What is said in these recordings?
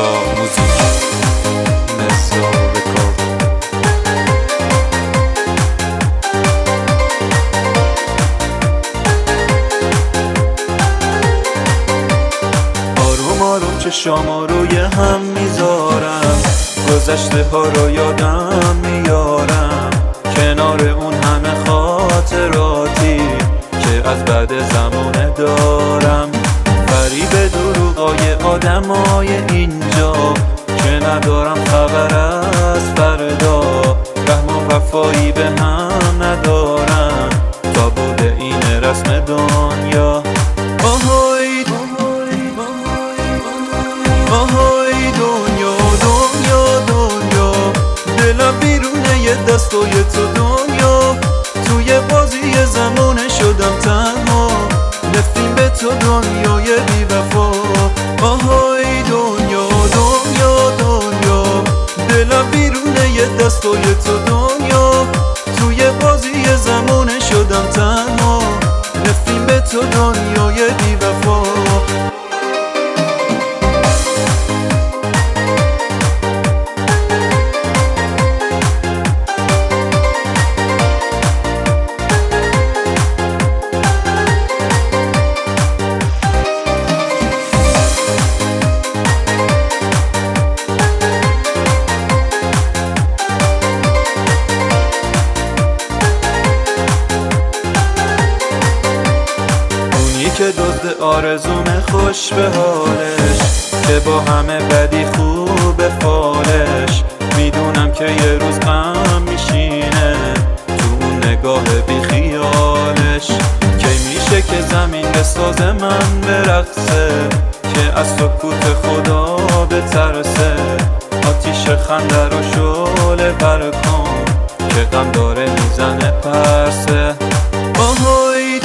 موزیک نصاب کار. آروم آروم چشامو روی هم میذارم، گذشته ها رو یادم میارم، کنار اون همه خاطراتی که از بعد زمانه دارم. فریب دروغای آدمای اینجا که ندارم خبر از فردا، رحم و وفایی به هم ندارم تا بوده این رسم دنیا. آهای آهای دنیا دنیا دنیا، دلم بیرونه یه دستای تو دنیا، توی بازی زمانه شدم تنها، نفرین به تو دنیای بی وفا. آهای دنیا دنیا دنیا، دلم بیرونه یه دستای تو دنیا، توی بازی زمانه شدم تنها، نفرین به تو دنیای بی وفا. که دزد آرزومه خوش به حالش، که با همه بدی خوب فالش، میدونم که یه روز غم میشینه تو اون نگاه بی خیالش. کی میشه که زمین بساز من برقصه، که از سکوت خدا بترسه، آتیش خنده رو شعله برکن که غم داره میزنه پرسه. آهای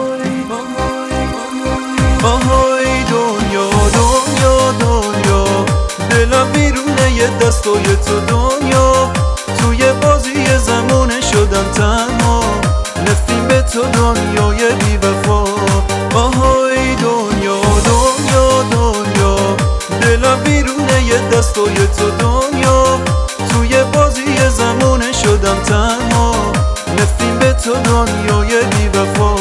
آهای دنیا دنیا دنیا، دلم بیرونه یه دستای تو دنیا، توی بازی زمانه شدم تنها، نفرین به تو دنیای بی وفا. آهای دنیا دنیا دنیا، دلم بیرونه یه دستای تو دنیا، توی بازی زمانه شدم تنها، نفرین به تو دنیای بی وفا.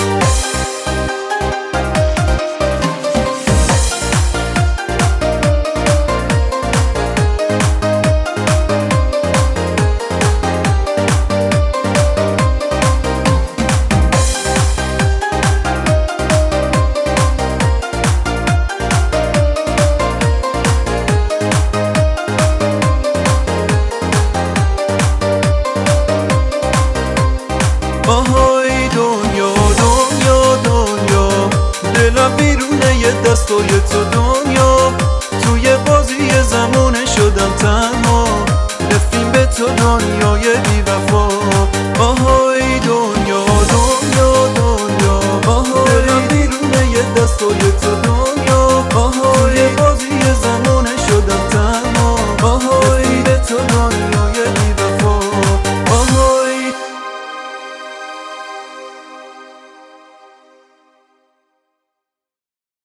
آهای دنیا دنیا دنیا، دلم بیرونه یه دستای تو دنیا، توی بازی زمانه شدم تنها، نفرین به تو دنیا.